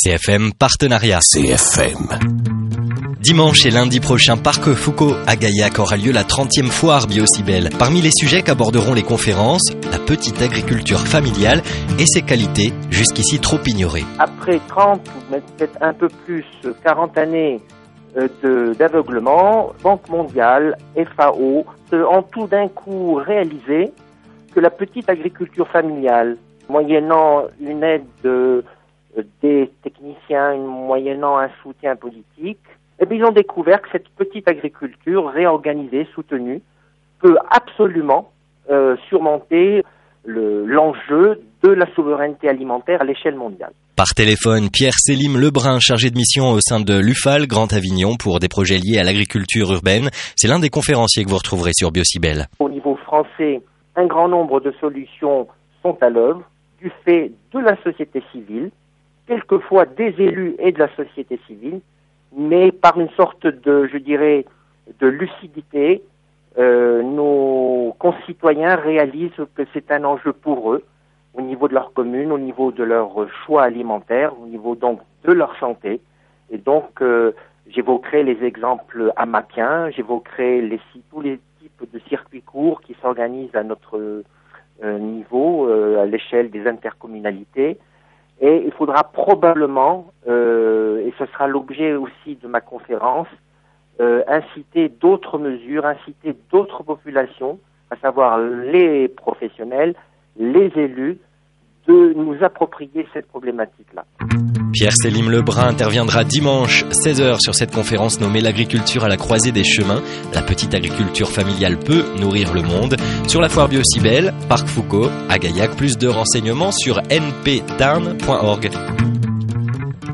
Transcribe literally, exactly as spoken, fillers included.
C F M Partenariat. C F M. Dimanche et lundi prochain, Parc Foucault à Gaillac aura lieu la trentième foire Biocibel. Parmi les sujets qu'aborderont les conférences, la petite agriculture familiale et ses qualités, jusqu'ici trop ignorées. Après trente ou peut-être un peu plus, quarante années de, d'aveuglement, Banque mondiale, F A O, ont tout d'un coup réalisé que la petite agriculture familiale, moyennant une aide de, des techniciens, moyennant un soutien politique, eh bien, ils ont découvert que cette petite agriculture réorganisée, soutenue, peut absolument euh, surmonter le, l'enjeu de la souveraineté alimentaire à l'échelle mondiale. Par téléphone, Pierre Selim Lebrun, chargé de mission au sein de l'U F A L Grand Avignon pour des projets liés à l'agriculture urbaine. C'est l'un des conférenciers que vous retrouverez sur Biocibel. Au niveau français, un grand nombre de solutions sont à l'œuvre du fait de la société civile, quelquefois des élus et de la société civile, mais par une sorte de, je dirais, de lucidité, euh, nos concitoyens réalisent que c'est un enjeu pour eux, au niveau de leur commune, au niveau de leur choix alimentaire, au niveau donc de leur santé. Et donc, euh, j'évoquerai les exemples amapiens, j'évoquerai les, tous les types de circuits courts qui s'organisent à notre euh, niveau, euh, à l'échelle des intercommunalités. Et il faudra probablement, euh, et ce sera l'objet aussi de ma conférence, euh, inciter d'autres mesures, inciter d'autres populations, à savoir les professionnels, les élus, de nous approprier cette problématique-là. Pierre Selim Lebrun interviendra dimanche seize heures sur cette conférence nommée l'agriculture à la croisée des chemins. La petite agriculture familiale peut nourrir le monde. Sur la foire Biocibel, Parc Foucault à Gaillac. Plus de renseignements sur n p tarn point org.